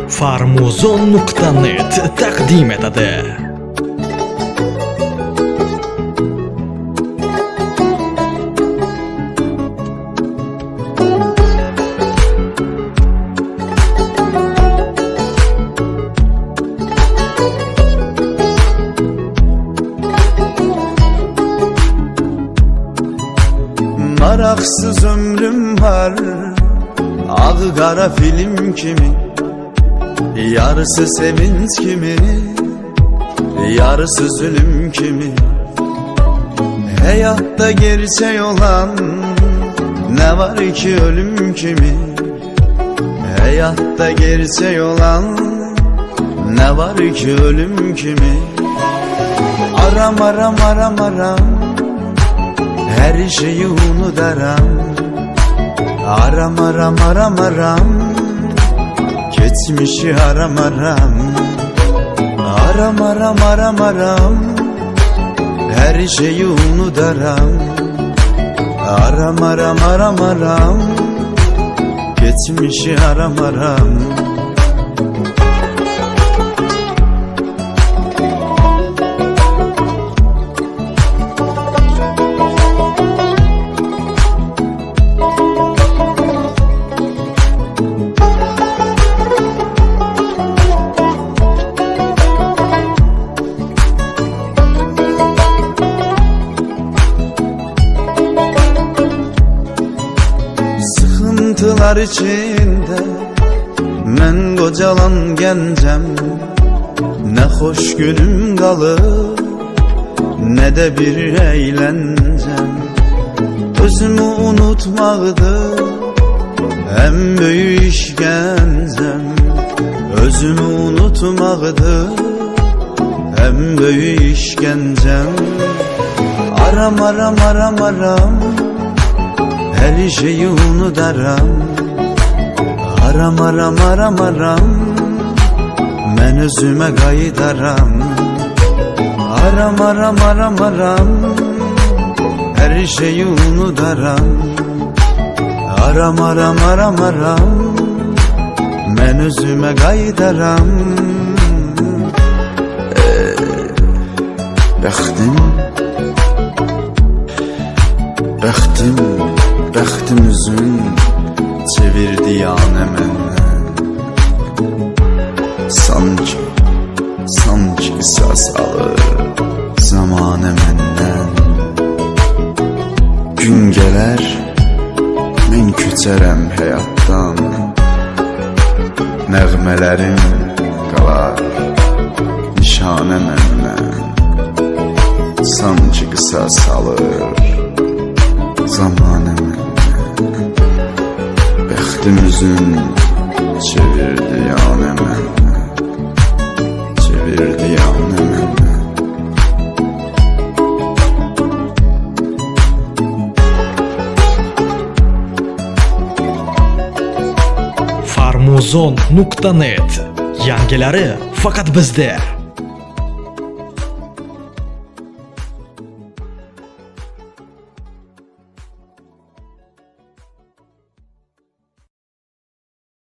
Farmuzon.net taqdim etadi. Maraksız ömrüm var, ağ kara film kimi. Yarısı sevinç kimi, yarısı zulüm kimi. Hayatta gerçek olan ne var ki ölüm kimi. Hayatta gerçek olan ne var ki ölüm kimi. Aram aram aram aram, her şeyi unuturam. Aram aram aram aram, geçmişi aram aram. Aram aram aram aram, her şeyi unuturam. Aram aram aram aram, geçmişi aram aram. Sıkıntılar içinde men kocalan gencem. Ne hoş günüm kalır, ne de bir eğlencem. Özümü unutmaktır en büyük işkencem. Özümü unutmaktır en büyük işkencem. Aram aram aram aram, her şeyi unuturam. Aram aram aram aram, men özüme qaytaram. Aram aram aram aram, her şeyi unuturam. Aram aram aram aram, men özüme qaytaram. Bəxtim üzün çevirdi yanə məndən. Sanki qisas alır zamanə məndən. Gün gələr, mən köçərəm həyatdan. Nəğmələrim qalar nişanə məndən. Sanki qisas alır zamanı məndən. Bəxtim üzün çevirdi yanə məndən. Çevirdi yanə məndən. Farmuzon.net yangilari faqat bizda.